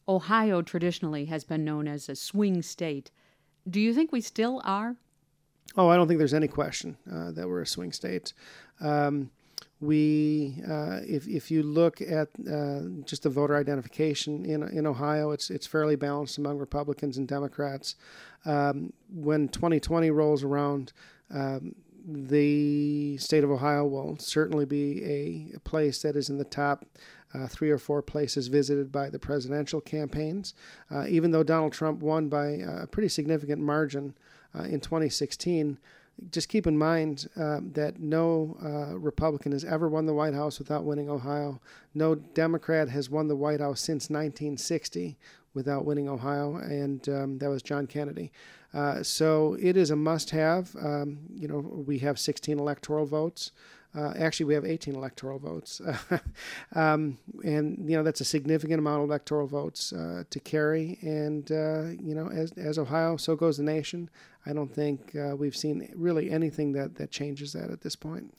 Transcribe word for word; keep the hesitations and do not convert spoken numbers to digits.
Ohio traditionally has been known as a swing state. Do you think we still are? Oh, I don't think there's any question uh, that we're a swing state. Um, we, uh, if if you look at uh, just the voter identification in in Ohio, it's it's fairly balanced among Republicans and Democrats. Um, when twenty twenty rolls around, um, the state of Ohio will certainly be a, a place that is in the top uh, three or four places visited by the presidential campaigns. Uh, even though Donald Trump won by a pretty significant margin uh, in twenty sixteen, just keep in mind uh, that no uh, Republican has ever won the White House without winning Ohio. No Democrat has won the White House since nineteen sixty without winning Ohio, and um, that was John Kennedy. Uh, so it is a must-have. Um, you know, we have sixteen electoral votes. Uh, actually, we have eighteen electoral votes. um, and, you know, that's a significant amount of electoral votes uh, to carry. And, uh, you know, as, as Ohio, so goes the nation. I don't think uh, we've seen really anything that, that changes that at this point.